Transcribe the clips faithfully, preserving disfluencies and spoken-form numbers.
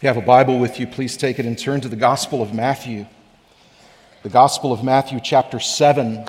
If you have a Bible with you, please take it and turn to the Gospel of Matthew. The Gospel of Matthew, chapter seven.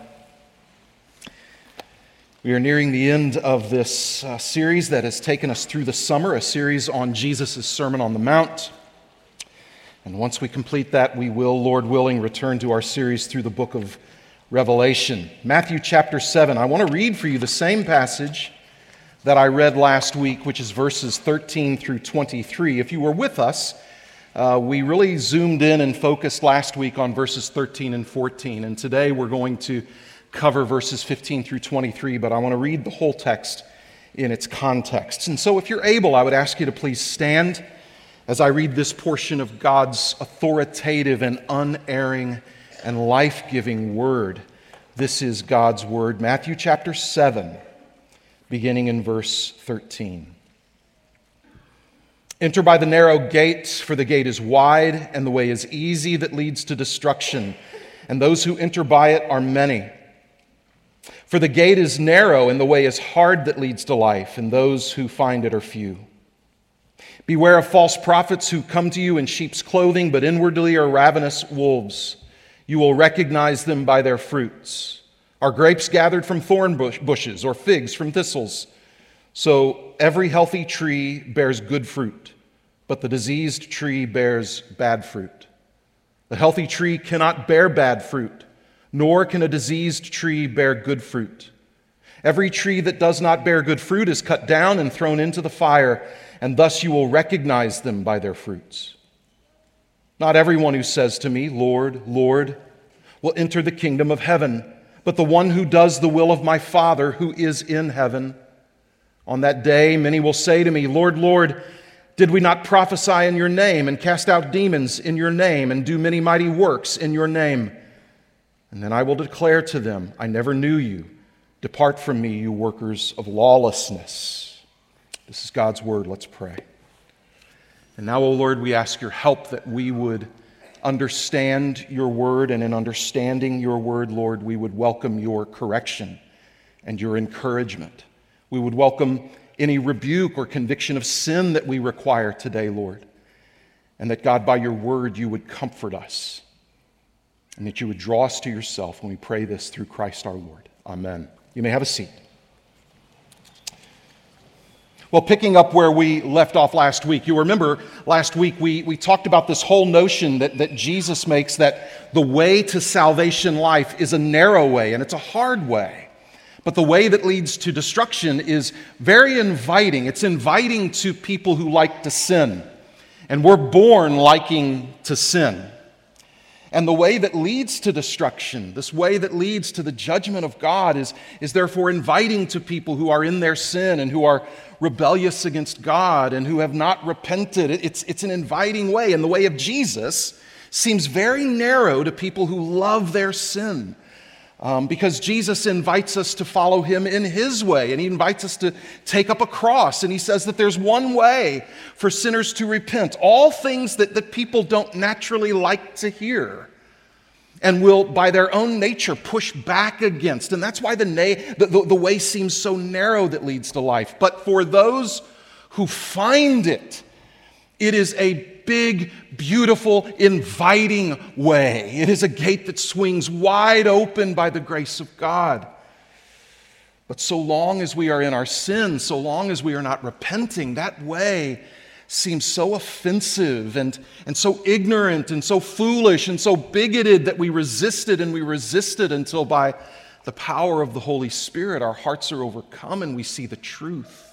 We are nearing the end of this uh, series that has taken us through the summer, a series on Jesus' Sermon on the Mount. And once we complete that, we will, Lord willing, return to our series through the book of Revelation. Matthew chapter seven. I want to read for you the same passage that I read last week, which is verses thirteen through twenty-three. If you were with us, uh, we really zoomed in and focused last week on verses thirteen and fourteen. And today we're going to cover verses fifteen through twenty-three, but I want to read the whole text in its context. And so if you're able, I would ask you to please stand as I read this portion of God's authoritative and unerring and life-giving word. This is God's word, Matthew chapter seven, beginning in verse thirteen. Enter by the narrow gate, for the gate is wide and the way is easy that leads to destruction, and those who enter by it are many. For the gate is narrow and the way is hard that leads to life, and those who find it are few. Beware of false prophets who come to you in sheep's clothing, but inwardly are ravenous wolves. You will recognize them by their fruits. Are grapes gathered from thorn bush, bushes or figs from thistles? So every healthy tree bears good fruit, but the diseased tree bears bad fruit. The healthy tree cannot bear bad fruit, nor can a diseased tree bear good fruit. Every tree that does not bear good fruit is cut down and thrown into the fire, and thus you will recognize them by their fruits. Not everyone who says to me, Lord, Lord, will enter the kingdom of heaven, but the one who does the will of my Father who is in heaven. On that day, many will say to me, Lord, Lord, did we not prophesy in your name and cast out demons in your name and do many mighty works in your name? And then I will declare to them, I never knew you. Depart from me, you workers of lawlessness. This is God's word. Let's pray. And now, O Lord, we ask your help that we would understand your word, and in understanding your word, Lord, we would welcome your correction and your encouragement. We would welcome any rebuke or conviction of sin that we require today, Lord. And that, God, by your word, you would comfort us and that you would draw us to yourself. And we pray this through Christ our Lord. Amen. You may have a seat. Well, picking up where we left off last week, you remember last week we, we talked about this whole notion that, that Jesus makes, that the way to salvation life is a narrow way and it's a hard way. But the way that leads to destruction is very inviting. It's inviting to people who like to sin. And we're born liking to sin. And the way that leads to destruction, this way that leads to the judgment of God, is, is therefore inviting to people who are in their sin and who are rebellious against God and who have not repented. It's, it's an inviting way. And the way of Jesus seems very narrow to people who love their sin. Um, because Jesus invites us to follow him in his way, and he invites us to take up a cross, and he says that there's one way for sinners to repent. All things that, that people don't naturally like to hear and will, by their own nature, push back against. And that's why the, na- the, the, the way seems so narrow that leads to life. But for those who find it, it is a big, beautiful, inviting way. It is a gate that swings wide open by the grace of God. But so long as we are in our sin, so long as we are not repenting, that way seems so offensive and, and so ignorant and so foolish and so bigoted that we resist it and we resist it until by the power of the Holy Spirit our hearts are overcome and we see the truth.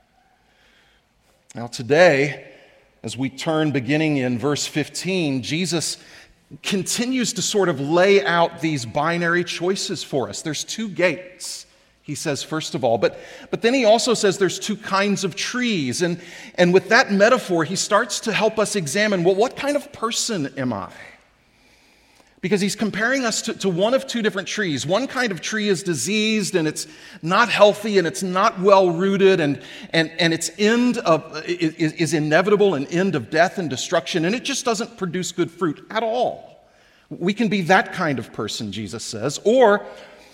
Now today, as we turn beginning in verse fifteen, Jesus continues to sort of lay out these binary choices for us. There's two gates, he says, first of all. But, but then he also says there's two kinds of trees. And, and with that metaphor, he starts to help us examine, well, what kind of person am I? Because he's comparing us to, to one of two different trees. One kind of tree is diseased and it's not healthy and it's not well rooted and, and, and its end of, is, is inevitable, an end of death and destruction, and it just doesn't produce good fruit at all. We can be that kind of person, Jesus says. Or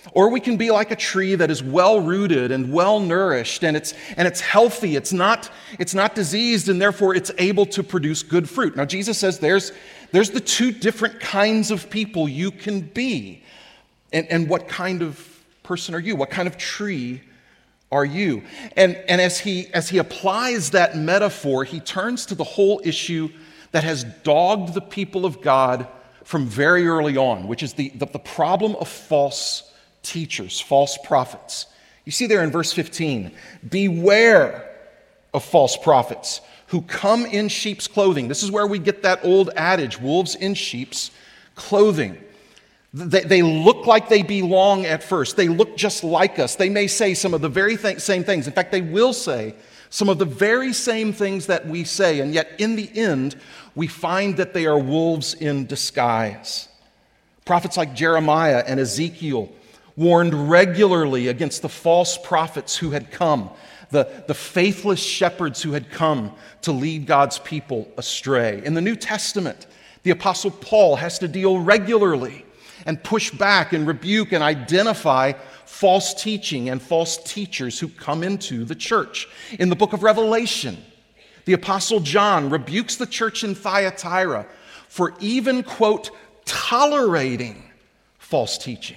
Or we can be like a tree that is well-rooted and well-nourished, and it's, and it's healthy, it's not, it's not diseased, and therefore it's able to produce good fruit. Now, Jesus says there's, there's the two different kinds of people you can be. And, and what kind of person are you? What kind of tree are you? And, and as he, as he applies that metaphor, he turns to the whole issue that has dogged the people of God from very early on, which is the, the, the problem of false teachers, false prophets. You see there in verse fifteen, beware of false prophets who come in sheep's clothing. This is where we get that old adage, wolves in sheep's clothing. They, they look like they belong at first. They look just like us. They may say some of the very th- same things. In fact, they will say some of the very same things that we say, and yet in the end, we find that they are wolves in disguise. Prophets like Jeremiah and Ezekiel warned regularly against the false prophets who had come, the, the faithless shepherds who had come to lead God's people astray. In the New Testament, the Apostle Paul has to deal regularly and push back and rebuke and identify false teaching and false teachers who come into the church. In the book of Revelation, the Apostle John rebukes the church in Thyatira for even, quote, tolerating false teaching.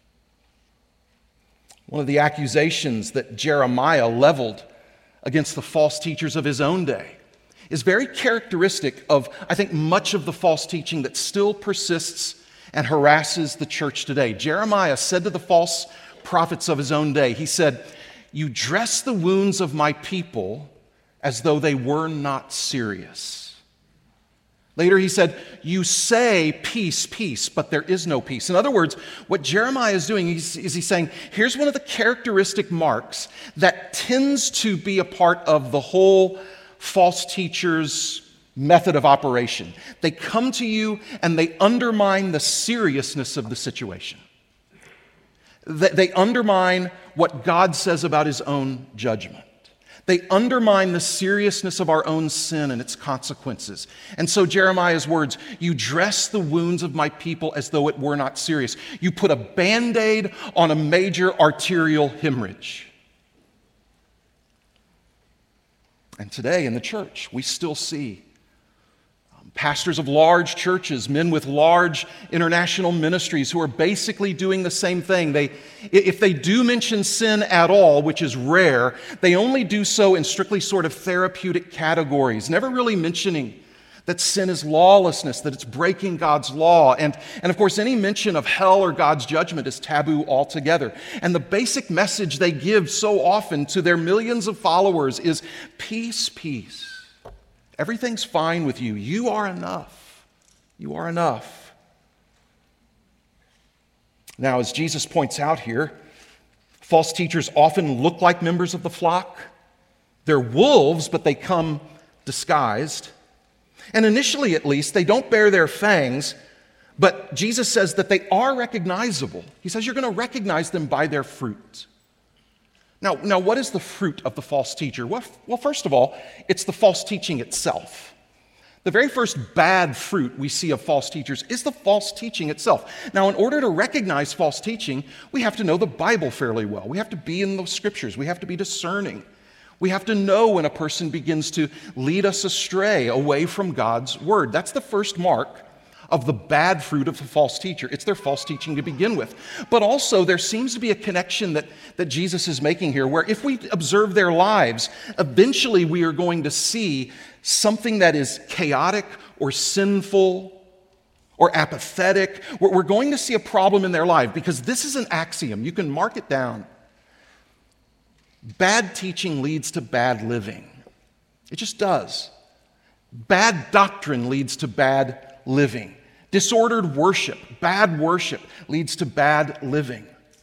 One of the accusations that Jeremiah leveled against the false teachers of his own day is very characteristic of, I think, much of the false teaching that still persists and harasses the church today. Jeremiah said to the false prophets of his own day, he said, "You dress the wounds of my people as though they were not serious." Later he said, "You say peace, peace, but there is no peace." In other words, what Jeremiah is doing is, is he's saying, here's one of the characteristic marks that tends to be a part of the whole false teacher's method of operation. They come to you and they undermine the seriousness of the situation. They, they undermine what God says about his own judgment. They undermine the seriousness of our own sin and its consequences. And so Jeremiah's words, "You dress the wounds of my people as though it were not serious. You put a Band-Aid on a major arterial hemorrhage." And today in the church, we still see pastors of large churches, men with large international ministries who are basically doing the same thing. They, if they do mention sin at all, which is rare, they only do so in strictly sort of therapeutic categories, never really mentioning that sin is lawlessness, that it's breaking God's law. And, and of course, any mention of hell or God's judgment is taboo altogether. And the basic message they give so often to their millions of followers is peace, peace. Everything's fine with you. You are enough. You are enough. Now, as Jesus points out here, false teachers often look like members of the flock. They're wolves, but they come disguised. And initially, at least, they don't bear their fangs, but Jesus says that they are recognizable. He says you're going to recognize them by their fruit. Now, now, what is the fruit of the false teacher? Well, well, first of all, it's the false teaching itself. The very first bad fruit we see of false teachers is the false teaching itself. Now, in order to recognize false teaching, we have to know the Bible fairly well. We have to be in the scriptures. We have to be discerning. We have to know when a person begins to lead us astray away from God's word. That's the first mark of the bad fruit of the false teacher. It's their false teaching to begin with. But also, there seems to be a connection that, that Jesus is making here, where if we observe their lives, eventually we are going to see something that is chaotic or sinful or apathetic. We're, we're going to see a problem in their life, because this is an axiom. You can mark it down. Bad teaching leads to bad living. It just does. Bad doctrine leads to bad living. Disordered worship, bad worship, leads to bad living.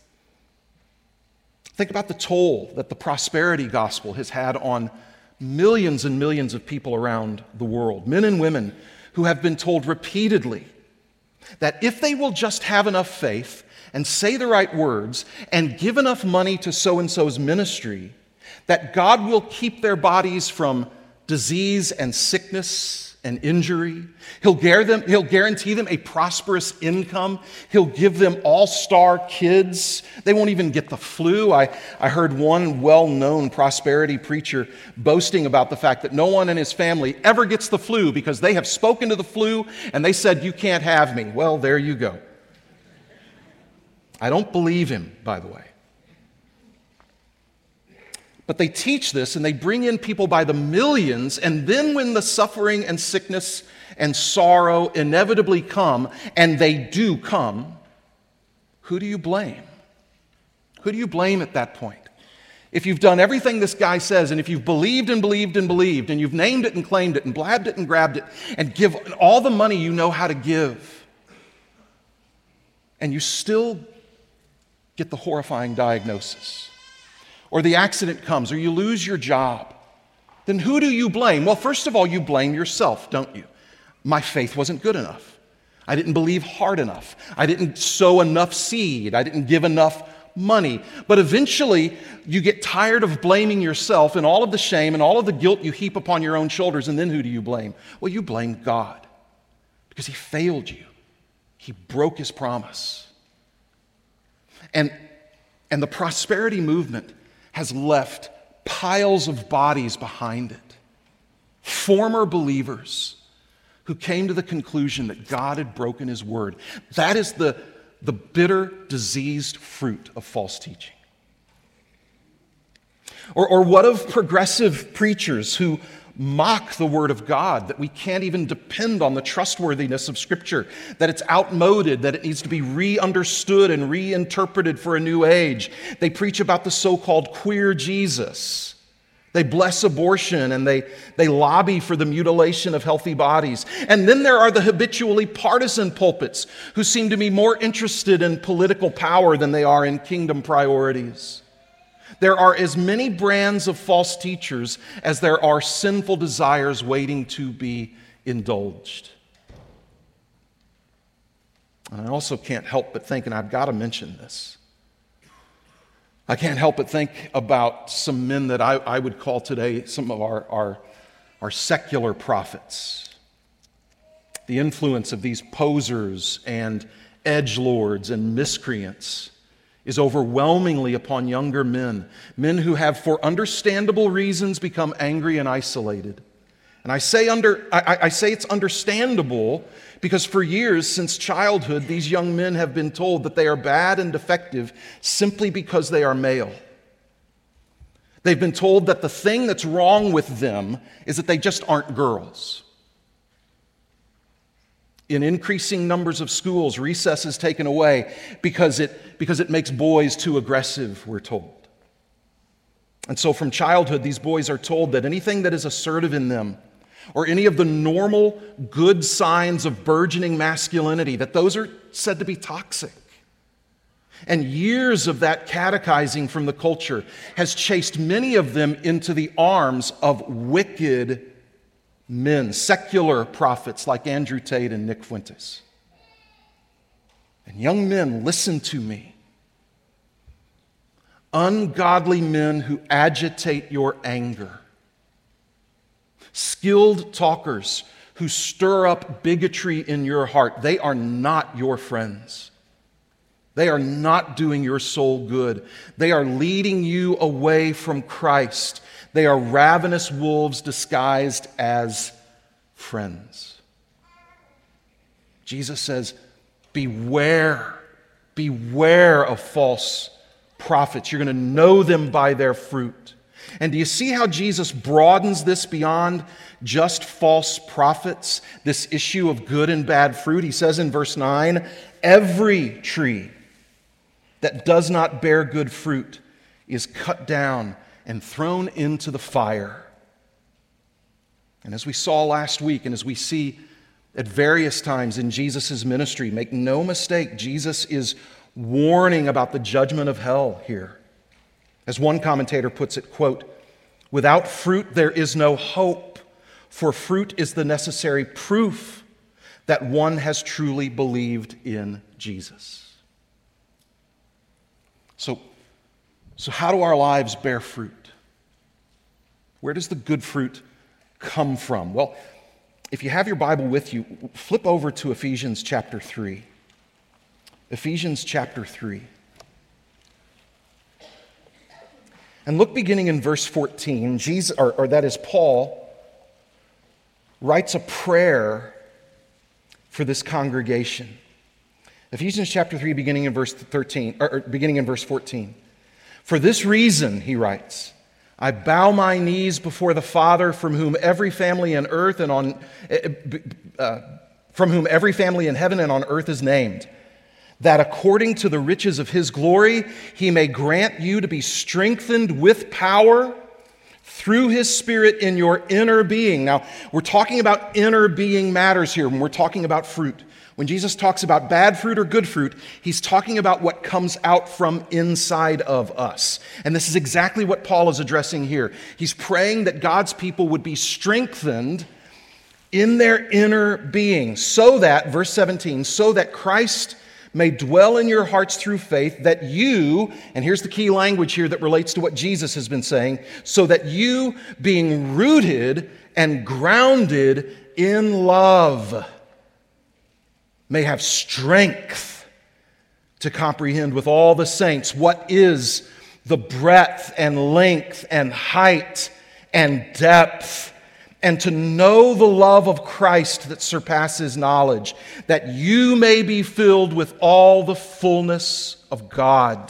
Think about the toll that the prosperity gospel has had on millions and millions of people around the world, men and women who have been told repeatedly that if they will just have enough faith and say the right words and give enough money to so-and-so's ministry, that God will keep their bodies from disease and sickness and injury. He'll guarantee them, he'll guarantee them a prosperous income. He'll give them all-star kids. They won't even get the flu. I, I heard one well-known prosperity preacher boasting about the fact that no one in his family ever gets the flu because they have spoken to the flu and they said, "You can't have me." Well, there you go. I don't believe him, by the way. But they teach this and they bring in people by the millions, and then when the suffering and sickness and sorrow inevitably come, and they do come, who do you blame? Who do you blame at that point? If you've done everything this guy says, and if you've believed and believed and believed, and you've named it and claimed it and blabbed it and grabbed it, and give all the money you know how to give, and you still get the horrifying diagnosis, or the accident comes, or you lose your job, then who do you blame? Well, first of all, you blame yourself, don't you? My faith wasn't good enough. I didn't believe hard enough. I didn't sow enough seed. I didn't give enough money. But eventually, you get tired of blaming yourself and all of the shame and all of the guilt you heap upon your own shoulders, and then who do you blame? Well, you blame God because He failed you. He broke His promise. And, and the prosperity movement has left piles of bodies behind it. Former believers who came to the conclusion that God had broken His word. That is the, the bitter, diseased fruit of false teaching. Or, or what of progressive preachers who mock the Word of God, that we can't even depend on the trustworthiness of Scripture, that it's outmoded, that it needs to be re-understood and reinterpreted for a new age. They preach about the so-called queer Jesus. They bless abortion and they, they lobby for the mutilation of healthy bodies. And then there are the habitually partisan pulpits who seem to be more interested in political power than they are in kingdom priorities. There are as many brands of false teachers as there are sinful desires waiting to be indulged. And I also can't help but think, and I've got to mention this, I can't help but think about some men that I, I would call today some of our, our, our secular prophets. The influence of these posers and edgelords and miscreants is overwhelmingly upon younger men, men who have, for understandable reasons, become angry and isolated. And I say, under, I, I say it's understandable because for years, since childhood, these young men have been told that they are bad and defective simply because they are male. They've been told that the thing that's wrong with them is that they just aren't girls. In increasing numbers of schools, recess is taken away because it, because it makes boys too aggressive, we're told. And so from childhood, these boys are told that anything that is assertive in them, or any of the normal good signs of burgeoning masculinity, that those are said to be toxic. And years of that catechizing from the culture has chased many of them into the arms of wicked men, secular prophets like Andrew Tate and Nick Fuentes. And young men, listen to me. Ungodly men who agitate your anger. Skilled talkers who stir up bigotry in your heart. They are not your friends. They are not doing your soul good. They are leading you away from Christ. They are ravenous wolves disguised as friends. Jesus says, beware, beware of false prophets. You're going to know them by their fruit. And do you see how Jesus broadens this beyond just false prophets, this issue of good and bad fruit? He says in verse nine, every tree that does not bear good fruit is cut down and thrown into the fire. And as we saw last week, and as we see at various times in Jesus' ministry, make no mistake, Jesus is warning about the judgment of hell here. As one commentator puts it, quote, without fruit there is no hope, for fruit is the necessary proof that one has truly believed in Jesus. So, so how do our lives bear fruit? Where does the good fruit come from? Well, if you have your Bible with you, flip over to Ephesians chapter three. Ephesians chapter three. And look beginning in verse fourteen, Jesus, or, or that is Paul, writes a prayer for this congregation. Ephesians chapter three, beginning in verse thirteen, or, or beginning in verse fourteen. For this reason, he writes, I bow my knees before the Father, from whom every family in earth and on, uh, from whom every family in heaven and on earth is named, that according to the riches of his glory, he may grant you to be strengthened with power through his Spirit in your inner being. Now, we're talking about inner being matters here when we're talking about fruit. When Jesus talks about bad fruit or good fruit, he's talking about what comes out from inside of us. And this is exactly what Paul is addressing here. He's praying that God's people would be strengthened in their inner being, so that, verse seventeen, so that Christ may dwell in your hearts through faith, that you, and here's the key language here that relates to what Jesus has been saying, so that you, being rooted and grounded in love, may have strength to comprehend with all the saints what is the breadth and length and height and depth, and to know the love of Christ that surpasses knowledge, that you may be filled with all the fullness of God.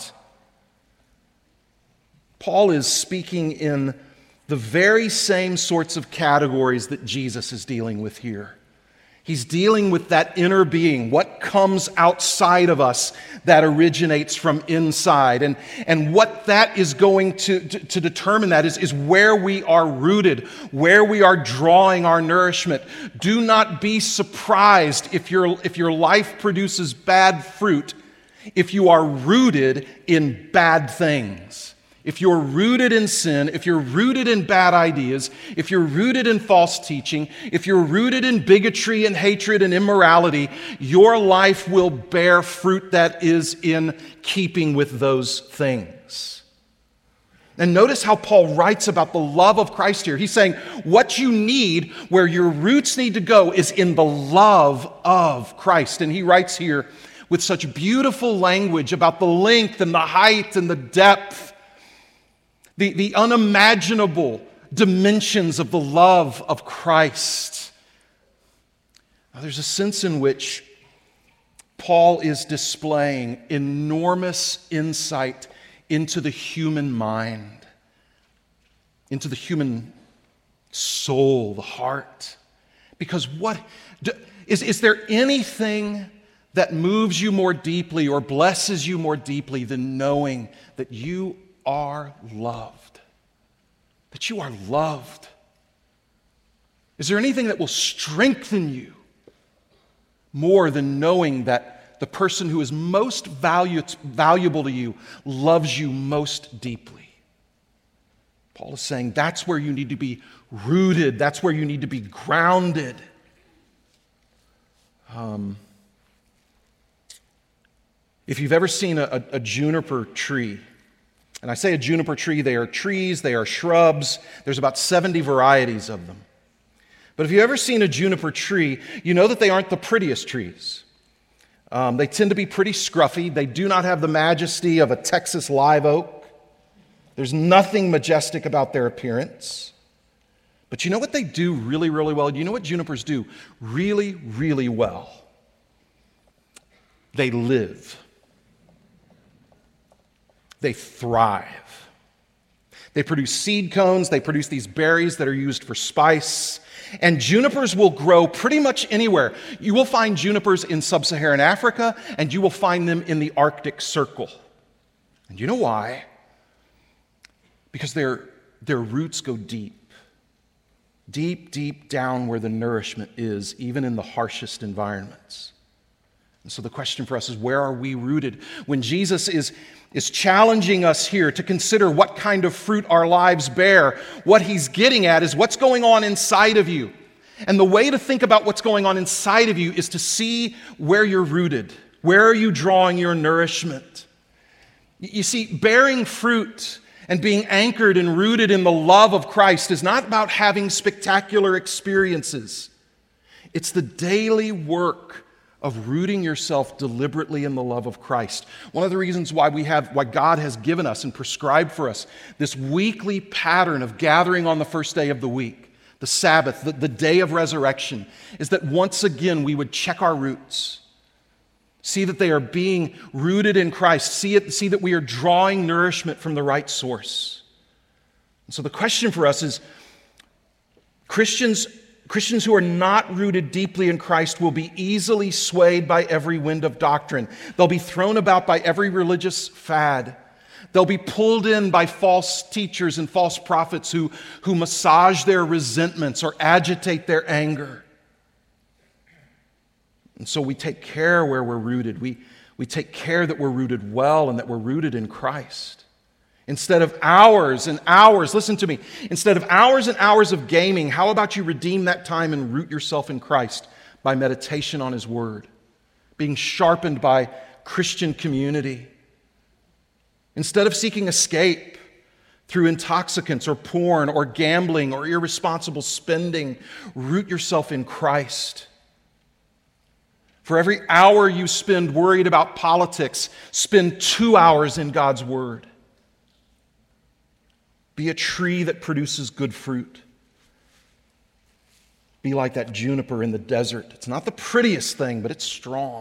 Paul is speaking in the very same sorts of categories that Jesus is dealing with here. He's dealing with that inner being, what comes outside of us that originates from inside. And, and what that is going to, to, to determine that is, is where we are rooted, where we are drawing our nourishment. Do not be surprised if your, if your life produces bad fruit, if you are rooted in bad things. If you're rooted in sin, if you're rooted in bad ideas, if you're rooted in false teaching, if you're rooted in bigotry and hatred and immorality, your life will bear fruit that is in keeping with those things. And notice how Paul writes about the love of Christ here. He's saying what you need, where your roots need to go, is in the love of Christ. And he writes here with such beautiful language about the length and the height and the depth, The, the unimaginable dimensions of the love of Christ. Now, there's a sense in which Paul is displaying enormous insight into the human mind, into the human soul, the heart. Because what is, is there anything that moves you more deeply or blesses you more deeply than knowing that you are loved, that you are loved? Is there anything that will strengthen you more than knowing that the person who is most valu- valuable to you loves you most deeply? Paul is saying that's where you need to be rooted. That's where you need to be grounded. Um, if you've ever seen a, a, a juniper tree, and I say a juniper tree, they are trees, they are shrubs. There's about seventy varieties of them. But if you've ever seen a juniper tree, you know that they aren't the prettiest trees. Um, they tend to be pretty scruffy. They do not have the majesty of a Texas live oak. There's nothing majestic about their appearance. But you know what they do really, really well? You know what junipers do really, really well? They live. They thrive. They produce seed cones. They produce these berries that are used for spice. And junipers will grow pretty much anywhere. You will find junipers in sub-Saharan Africa, and you will find them in the Arctic Circle. And you know why? Because their, their roots go deep. Deep, deep down where the nourishment is, even in the harshest environments. And so the question for us is, where are we rooted? When Jesus is, is challenging us here to consider what kind of fruit our lives bear, what he's getting at is what's going on inside of you. And the way to think about what's going on inside of you is to see where you're rooted. Where are you drawing your nourishment? You see, bearing fruit and being anchored and rooted in the love of Christ is not about having spectacular experiences. It's the daily work of rooting yourself deliberately in the love of Christ. One of the reasons why we have, why God has given us and prescribed for us this weekly pattern of gathering on the first day of the week, the Sabbath, the, the day of resurrection, is that once again we would check our roots, see that they are being rooted in Christ, see, it, see that we are drawing nourishment from the right source. And so the question for us is, Christians Christians who are not rooted deeply in Christ will be easily swayed by every wind of doctrine. They'll be thrown about by every religious fad. They'll be pulled in by false teachers and false prophets who, who massage their resentments or agitate their anger. And so we take care where we're rooted. We, we take care that we're rooted well and that we're rooted in Christ. Instead of hours and hours, listen to me, instead of hours and hours of gaming, how about you redeem that time and root yourself in Christ by meditation on His Word, being sharpened by Christian community? Instead of seeking escape through intoxicants or porn or gambling or irresponsible spending, root yourself in Christ. For every hour you spend worried about politics, spend two hours in God's Word. Be a tree that produces good fruit. Be like that juniper in the desert. It's not the prettiest thing, but it's strong.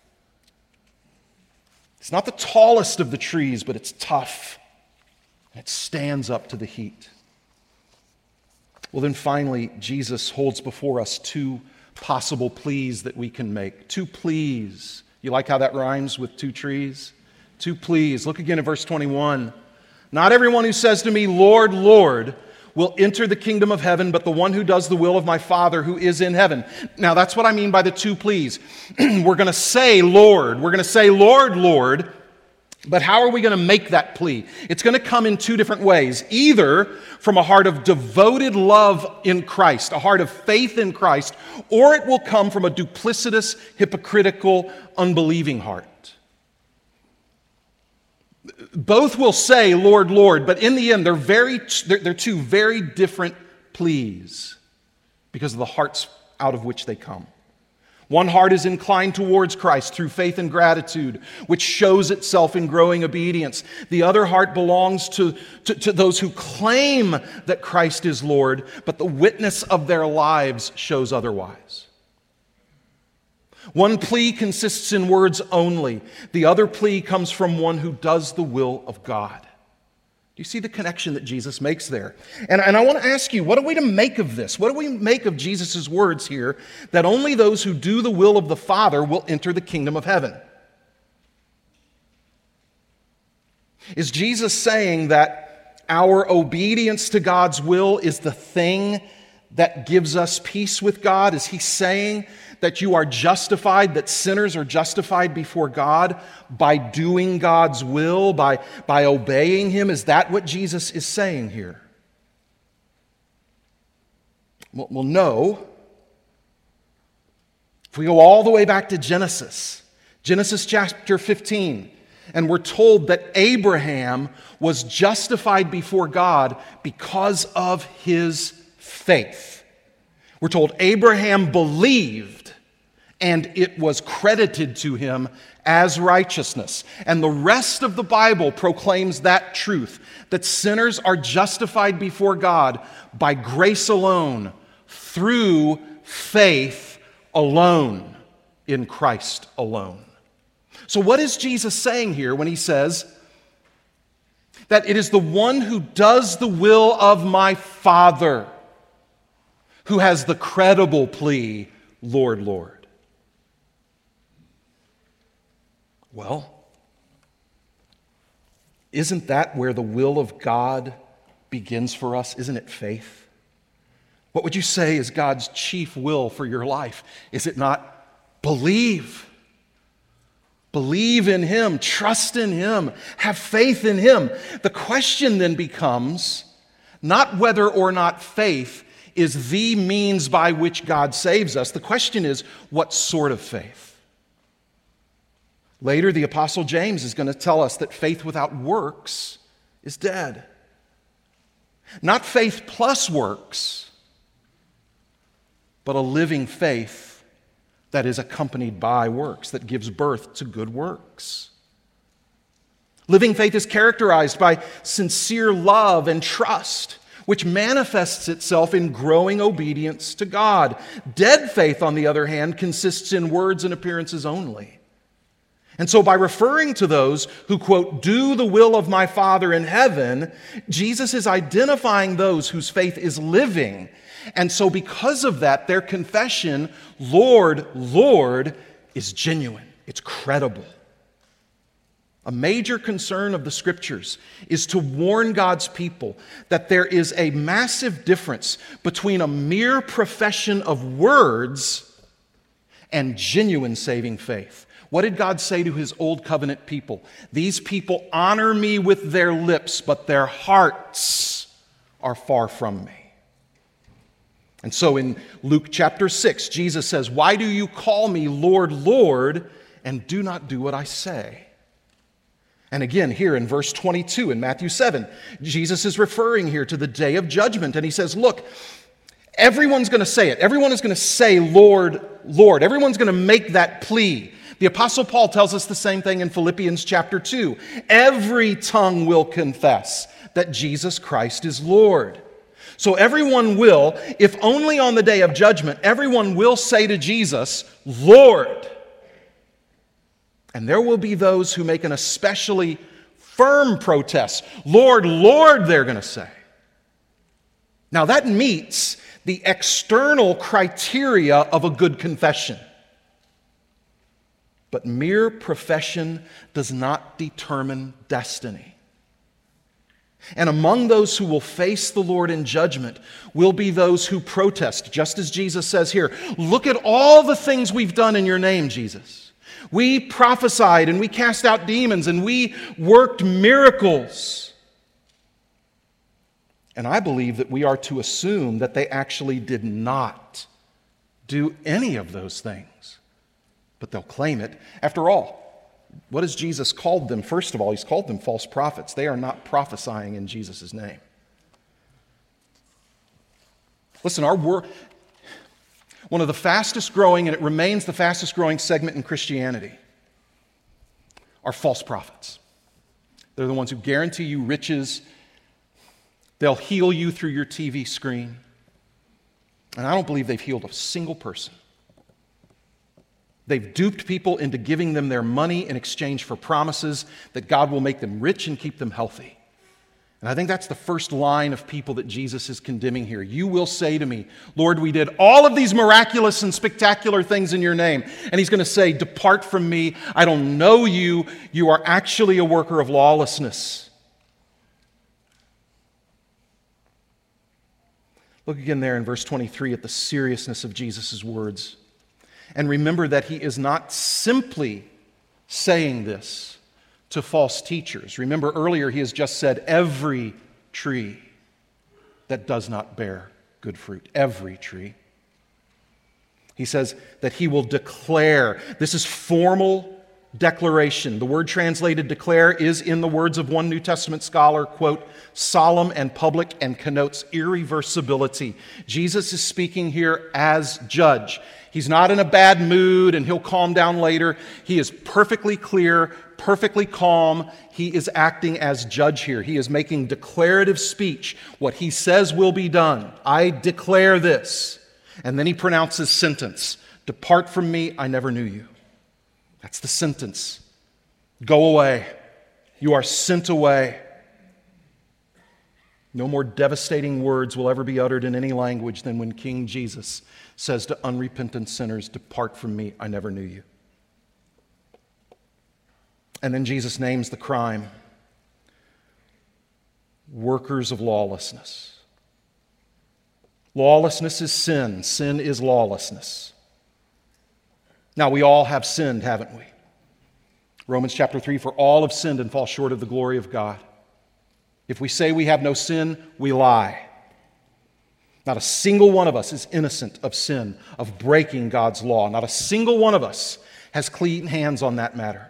It's not the tallest of the trees, but it's tough. And it stands up to the heat. Well, then finally, Jesus holds before us two possible pleas that we can make. Two pleas. You like how that rhymes with two trees? Two pleas. Look again at verse twenty-one. Not everyone who says to me, Lord, Lord, will enter the kingdom of heaven, but the one who does the will of my Father who is in heaven. Now, that's what I mean by the two pleas. We're going to say, Lord. We're going to say, Lord, Lord. But how are we going to make that plea? It's going to come in two different ways. Either from a heart of devoted love in Christ, a heart of faith in Christ, or it will come from a duplicitous, hypocritical, unbelieving heart. Both will say, Lord, Lord, but in the end, they're, very, they're, they're two very different pleas because of the hearts out of which they come. One heart is inclined towards Christ through faith and gratitude, which shows itself in growing obedience. The other heart belongs to, to, to those who claim that Christ is Lord, but the witness of their lives shows otherwise. One plea consists in words only. The other plea comes from one who does the will of God. Do you see the connection that Jesus makes there? And, and I want to ask you, what are we to make of this? What do we make of Jesus' words here that only those who do the will of the Father will enter the kingdom of heaven? Is Jesus saying that our obedience to God's will is the thing that gives us peace with God? Is He saying that you are justified, that sinners are justified before God by doing God's will, by, by obeying Him? Is that what Jesus is saying here? Well, well, no. If we go all the way back to Genesis, Genesis chapter fifteen, and we're told that Abraham was justified before God because of his faith. We're told Abraham believed, and it was credited to him as righteousness. And the rest of the Bible proclaims that truth, that sinners are justified before God by grace alone, through faith alone, in Christ alone. So what is Jesus saying here when He says that it is the one who does the will of my Father who has the credible plea, Lord, Lord? Well, isn't that where the will of God begins for us? Isn't it faith? What would you say is God's chief will for your life? Is it not believe? Believe in Him, trust in Him, have faith in Him. The question then becomes not whether or not faith is the means by which God saves us. The question is, what sort of faith? Later, the Apostle James is going to tell us that faith without works is dead. Not faith plus works, but a living faith that is accompanied by works, that gives birth to good works. Living faith is characterized by sincere love and trust, which manifests itself in growing obedience to God. Dead faith, on the other hand, consists in words and appearances only. And so by referring to those who, quote, do the will of my Father in heaven, Jesus is identifying those whose faith is living. And so because of that, their confession, Lord, Lord, is genuine. It's credible. A major concern of the Scriptures is to warn God's people that there is a massive difference between a mere profession of words and genuine saving faith. What did God say to his old covenant people? These people honor me with their lips, but their hearts are far from me. And so in Luke chapter six, Jesus says, why do you call me Lord, Lord, and do not do what I say? And again, here in verse twenty-two in Matthew seven, Jesus is referring here to the day of judgment. And he says, look, everyone's going to say it. Everyone is going to say, Lord, Lord. Everyone's going to make that plea. The Apostle Paul tells us the same thing in Philippians chapter two. Every tongue will confess that Jesus Christ is Lord. So everyone will, if only on the day of judgment, everyone will say to Jesus, Lord. And there will be those who make an especially firm protest. Lord, Lord, they're going to say. Now that meets the external criteria of a good confession. But mere profession does not determine destiny. And among those who will face the Lord in judgment will be those who protest, just as Jesus says here, look at all the things we've done in your name, Jesus. We prophesied and we cast out demons and we worked miracles. And I believe that we are to assume that they actually did not do any of those things. But they'll claim it. After all, what has Jesus called them? First of all, he's called them false prophets. They are not prophesying in Jesus' name. Listen, our wor- one of the fastest growing, and it remains the fastest growing segment in Christianity, are false prophets. They're the ones who guarantee you riches. They'll heal you through your T V screen. And I don't believe they've healed a single person. They've duped people into giving them their money in exchange for promises that God will make them rich and keep them healthy. And I think that's the first line of people that Jesus is condemning here. You will say to me, Lord, we did all of these miraculous and spectacular things in your name. And he's going to say, depart from me. I don't know you. You are actually a worker of lawlessness. Look again there in verse twenty-three at the seriousness of Jesus' words. And remember that he is not simply saying this to false teachers. Remember earlier he has just said every tree that does not bear good fruit. Every tree. He says that he will declare. This is formal declaration. The word translated declare is, in the words of one New Testament scholar, quote, solemn and public and connotes irreversibility. Jesus is speaking here as judge. He's not in a bad mood and he'll calm down later. He is perfectly clear, perfectly calm. He is acting as judge here. He is making declarative speech. What he says will be done. I declare this. And then he pronounces sentence. Depart from me, I never knew you. That's the sentence. Go away. You are sent away. No more devastating words will ever be uttered in any language than when King Jesus says to unrepentant sinners, depart from me, I never knew you. And then Jesus names the crime. Workers of lawlessness. Lawlessness is sin. Sin is lawlessness. Now, we all have sinned, haven't we? Romans chapter three, for all have sinned and fall short of the glory of God. If we say we have no sin, we lie. Not a single one of us is innocent of sin, of breaking God's law. Not a single one of us has clean hands on that matter.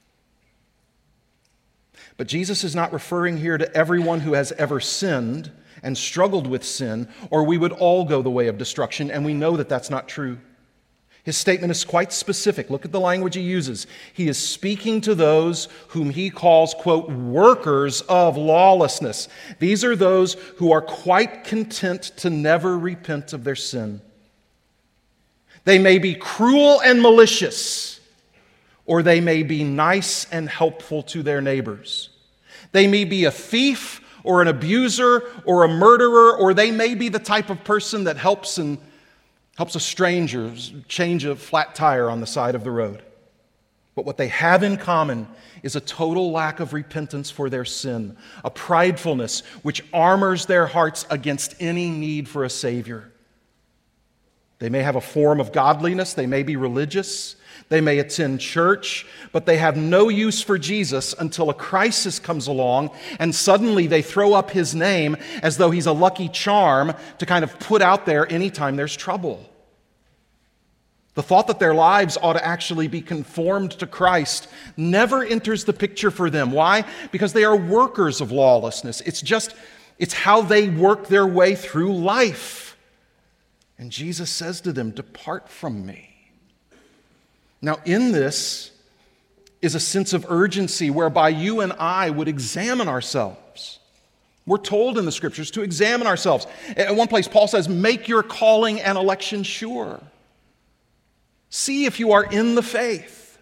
But Jesus is not referring here to everyone who has ever sinned and struggled with sin, or we would all go the way of destruction, and we know that that's not true. His statement is quite specific. Look at the language he uses. He is speaking to those whom he calls, quote, workers of lawlessness. These are those who are quite content to never repent of their sin. They may be cruel and malicious, or they may be nice and helpful to their neighbors. They may be a thief or an abuser or a murderer, or they may be the type of person that helps and helps a stranger change a flat tire on the side of the road. But what they have in common is a total lack of repentance for their sin, a pridefulness which armors their hearts against any need for a Savior. They may have a form of godliness, they may be religious, they may attend church, but they have no use for Jesus until a crisis comes along and suddenly they throw up his name as though he's a lucky charm to kind of put out there anytime there's trouble. The thought that their lives ought to actually be conformed to Christ never enters the picture for them. Why? Because they are workers of lawlessness. It's just, it's how they work their way through life. And Jesus says to them, "Depart from me." Now, in this is a sense of urgency whereby you and I would examine ourselves. We're told in the Scriptures to examine ourselves. At one place, Paul says, "Make your calling and election sure." See if you are in the faith.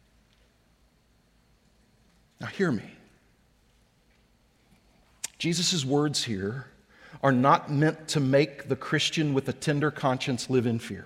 Now, hear me. Jesus' words here are not meant to make the Christian with a tender conscience live in fear.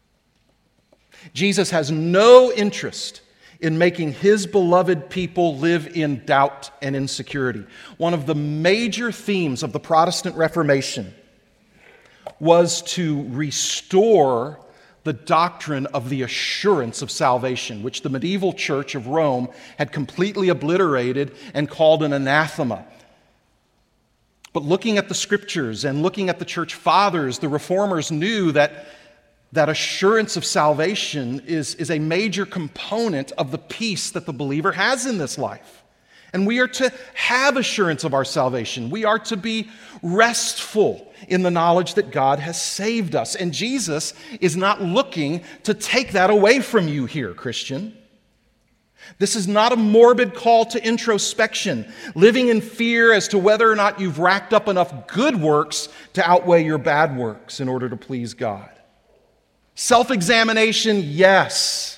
Jesus has no interest in making his beloved people live in doubt and insecurity. One of the major themes of the Protestant Reformation was to restore the doctrine of the assurance of salvation, which the medieval church of Rome had completely obliterated and called an anathema. But looking at the Scriptures and looking at the church fathers, the reformers knew that that assurance of salvation is, is a major component of the peace that the believer has in this life. And we are to have assurance of our salvation. We are to be restful in the knowledge that God has saved us. And Jesus is not looking to take that away from you here, Christian. This is not a morbid call to introspection, living in fear as to whether or not you've racked up enough good works to outweigh your bad works in order to please God. Self-examination, yes.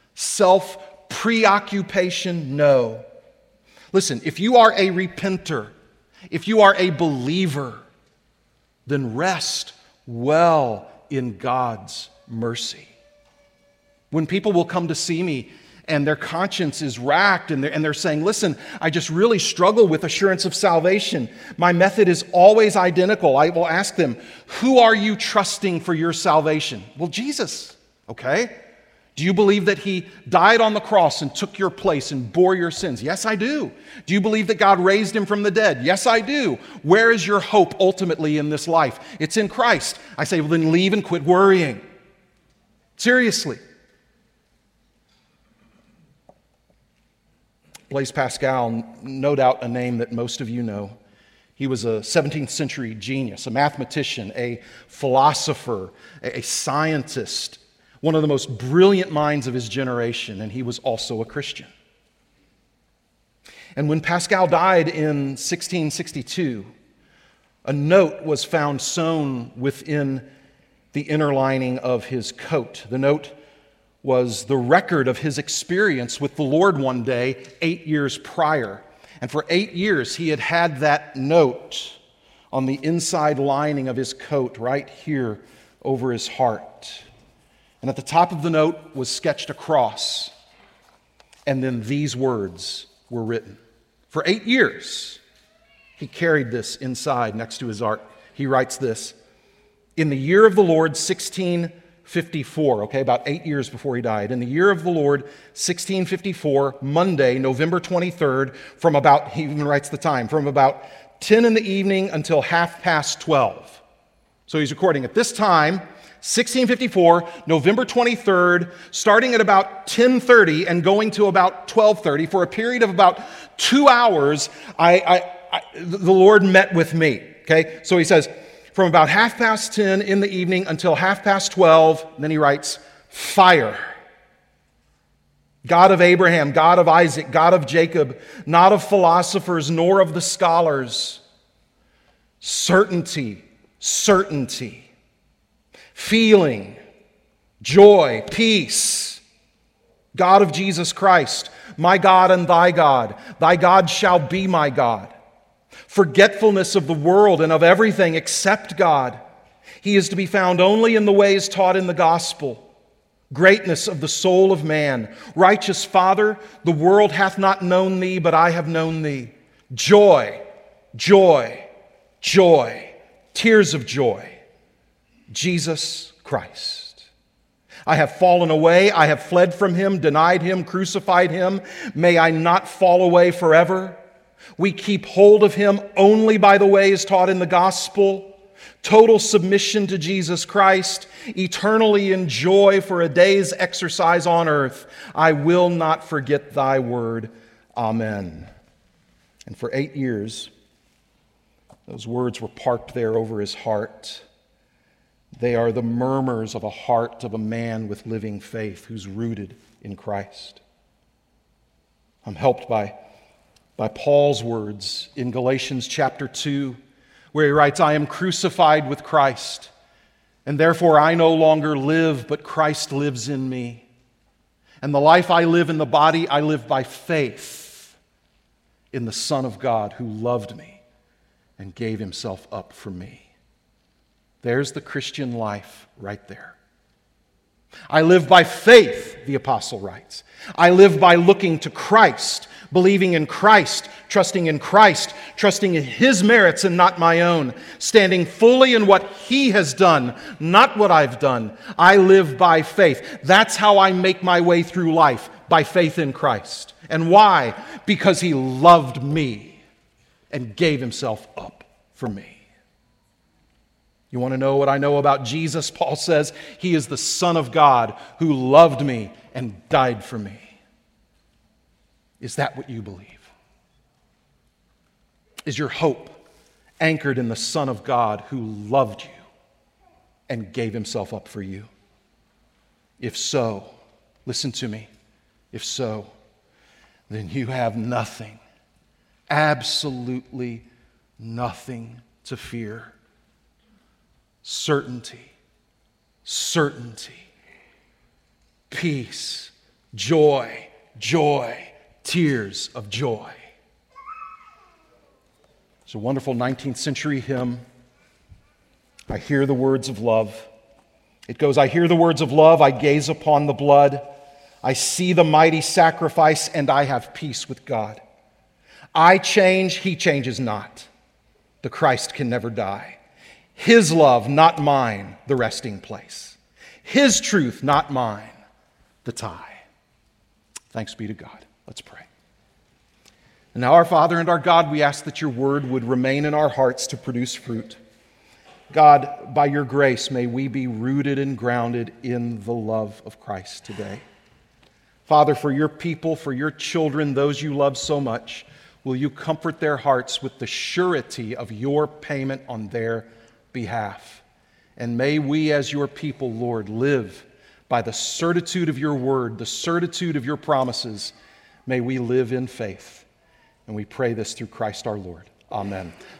Self-preoccupation, no. Listen, if you are a repenter, if you are a believer, then rest well in God's mercy. When people will come to see me and their conscience is racked and they're, and they're saying, "Listen, I just really struggle with assurance of salvation. My method is always identical." I will ask them, "Who are you trusting for your salvation?" "Well, Jesus." "Okay. Do you believe that he died on the cross and took your place and bore your sins?" "Yes, I do." "Do you believe that God raised him from the dead?" "Yes, I do." "Where is your hope ultimately in this life?" "It's in Christ." I say, "Well, then leave and quit worrying." Seriously. Blaise Pascal, no doubt a name that most of you know. He was a seventeenth century genius, a mathematician, a philosopher, a scientist, one of the most brilliant minds of his generation, and he was also a Christian. And when Pascal died in sixteen sixty-two, a note was found sewn within the inner lining of his coat. The note was the record of his experience with the Lord one day eight years prior. And for eight years, he had had that note on the inside lining of his coat right here over his heart. And at the top of the note was sketched a cross. And then these words were written. For eight years, he carried this inside next to his heart. He writes this: "In the year of the Lord, sixteen fifty-four, okay, about eight years before he died. In the year of the Lord, sixteen fifty-four, Monday, November twenty-third, from about," he even writes the time, "from about ten in the evening until half past twelve. So he's recording at this time, sixteen fifty-four, November twenty-third, starting at about ten thirty and going to about twelve thirty. For a period of about two hours, I, I, I, the Lord met with me. Okay? So he says, from about half past ten in the evening until half past twelve, and then he writes, fire. God of Abraham, God of Isaac, God of Jacob, not of philosophers nor of the scholars. Certainty, certainty, feeling, joy, peace. God of Jesus Christ, my God and thy God, thy God shall be my God. Forgetfulness of the world and of everything except God. He is to be found only in the ways taught in the gospel. Greatness of the soul of man. Righteous Father, the world hath not known thee, but I have known thee. Joy, joy, joy, tears of joy. Jesus Christ. I have fallen away, I have fled from him, denied him, crucified him. May I not fall away forever. We keep hold of him only by the ways taught in the gospel. Total submission to Jesus Christ, eternally in joy for a day's exercise on earth. I will not forget thy word. Amen. And for eight years, those words were parked there over his heart. They are the murmurs of a heart of a man with living faith who's rooted in Christ. I'm helped by, by Paul's words in Galatians chapter two, where he writes, I am crucified with Christ, and therefore I no longer live, but Christ lives in me. And the life I live in the body, I live by faith in the Son of God who loved me and gave himself up for me. There's the Christian life right there. I live by faith, the apostle writes. I live by looking to Christ, believing in Christ, trusting in Christ, trusting in his merits and not my own, standing fully in what he has done, not what I've done. I live by faith. That's how I make my way through life, by faith in Christ. And why? Because he loved me and gave himself up for me. You want to know what I know about Jesus? Paul says he is the Son of God who loved me and died for me. Is that what you believe? Is your hope anchored in the Son of God who loved you and gave himself up for you? If so, listen to me. If so, then you have nothing, absolutely nothing to fear. Certainty, certainty, peace, joy, joy, tears of joy. It's a wonderful nineteenth century hymn. I hear the words of love. It goes, I hear the words of love, I gaze upon the blood, I see the mighty sacrifice, and I have peace with God. I change, he changes not. The Christ can never die. His love, not mine, the resting place. His truth, not mine, the tie. Thanks be to God. Let's pray. And now, our Father and our God, we ask that your word would remain in our hearts to produce fruit. God, by your grace, may we be rooted and grounded in the love of Christ today. Father, for your people, for your children, those you love so much, will you comfort their hearts with the surety of your payment on their behalf. And may we as your people, Lord, live by the certitude of your word, the certitude of your promises. May we live in faith. And we pray this through Christ our Lord. Amen.